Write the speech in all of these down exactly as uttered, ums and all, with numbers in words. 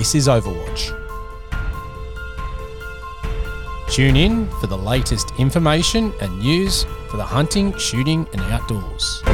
this is Overwatch. Tune in for the latest information and news for the hunting, shooting and outdoors.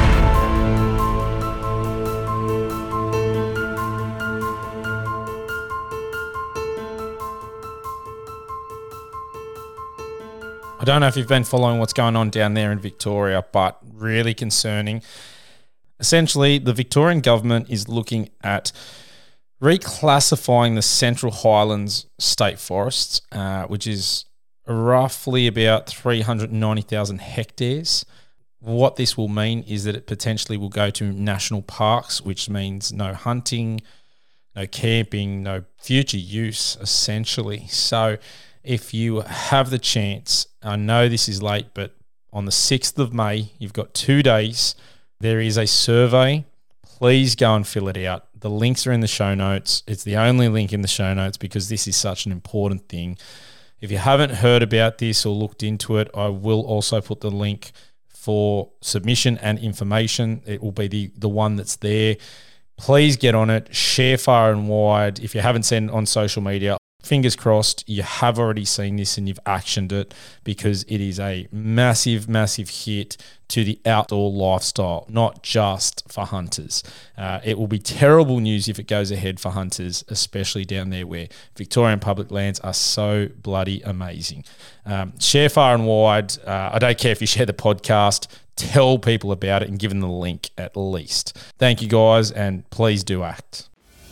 I don't know if you've been following what's going on down there in Victoria, but really concerning. Essentially, the Victorian government is looking at reclassifying the Central Highlands State Forests, uh, which is roughly about three hundred ninety thousand hectares. What this will mean is that it potentially will go to national parks, which means no hunting, no camping, no future use, essentially. So if you have the chance, I know this is late, but on the sixth of May, you've got two days. There is a survey. Please go and fill it out. The links are in the show notes. It's the only link in the show notes because this is such an important thing. If you haven't heard about this or looked into it, I will also put the link for submission and information. It will be the, the one that's there. Please get on it. Share far and wide. If you haven't seen it on social media, fingers crossed you have already seen this and you've actioned it, because it is a massive, massive hit to the outdoor lifestyle, not just for hunters. Uh, it will be terrible news if it goes ahead for hunters, especially down there where Victorian public lands are so bloody amazing. Um, share far and wide. Uh, I don't care if you share the podcast. Tell people about it and give them the link at least. Thank you guys, and please do act.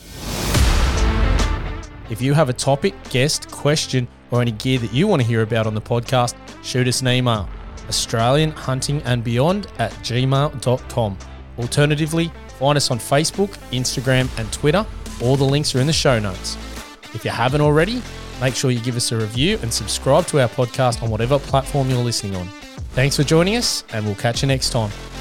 If you have a topic, guest, question, or any gear that you want to hear about on the podcast, shoot us an email, Australian Hunting and Beyond at gmail dot com. Alternatively, find us on Facebook, Instagram, and Twitter. All the links are in the show notes. If you haven't already, make sure you give us a review and subscribe to our podcast on whatever platform you're listening on. Thanks for joining us, and we'll catch you next time.